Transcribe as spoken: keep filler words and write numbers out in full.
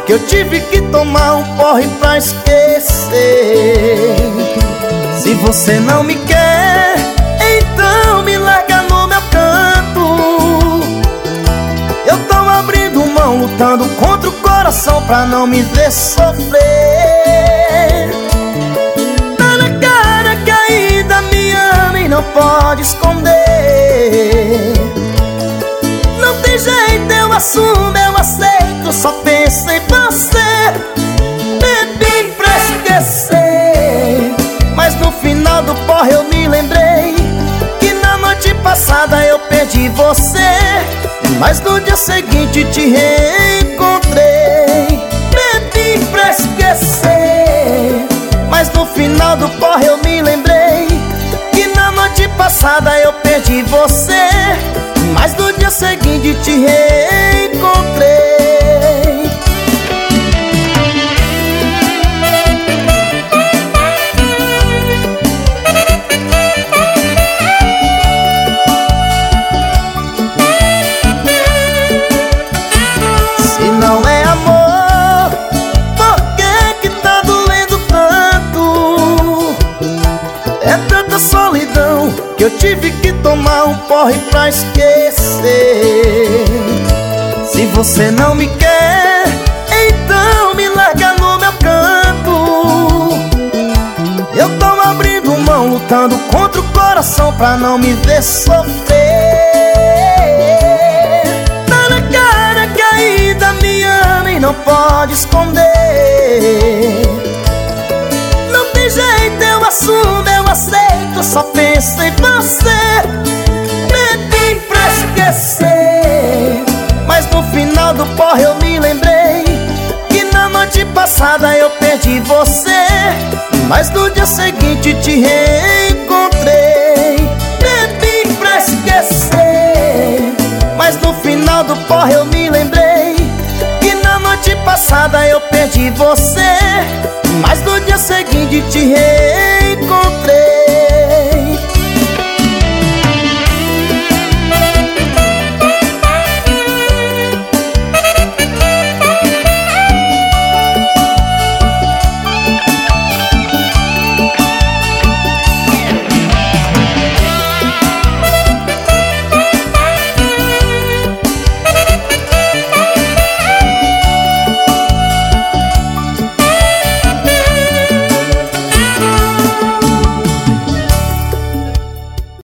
que eu tive que tomar um porre pra esquecer. Se você não me quer, então me larga no meu canto. Eu tô abrindo mão, lutando contra o coração pra não me ver sofrer. Tá na cara que ainda me ama e não pode esconder. Não tem jeito, eu assumo, eu aceito, só penso em você. Bebi pra esquecer, mas no final do porre eu me lembrei que na noite passada eu perdi você, mas no dia seguinte te reencontrei. Bebi pra esquecer, mas no final do porre eu me lembrei que na noite passada eu perdi você, mas no dia seguinte te reencontrei. Se não é amor, por que que tá doendo tanto? É tanta solidão que eu tive que tomar um porre pra esquecer. Se você não me quer, então me larga no meu canto. Eu tô abrindo mão, lutando contra o coração pra não me ver sofrer. Tá na cara que ainda me ama e não pode esconder. Não tem jeito, eu assumo, eu aceito, só penso em você. Bebi pra esquecer, mas no final do porre eu me lembrei que na noite passada eu perdi você, mas no dia seguinte te reencontrei. Bebi pra esquecer, mas no final do porre eu me lembrei que na noite passada eu perdi você, mas no dia seguinte te reencontrei.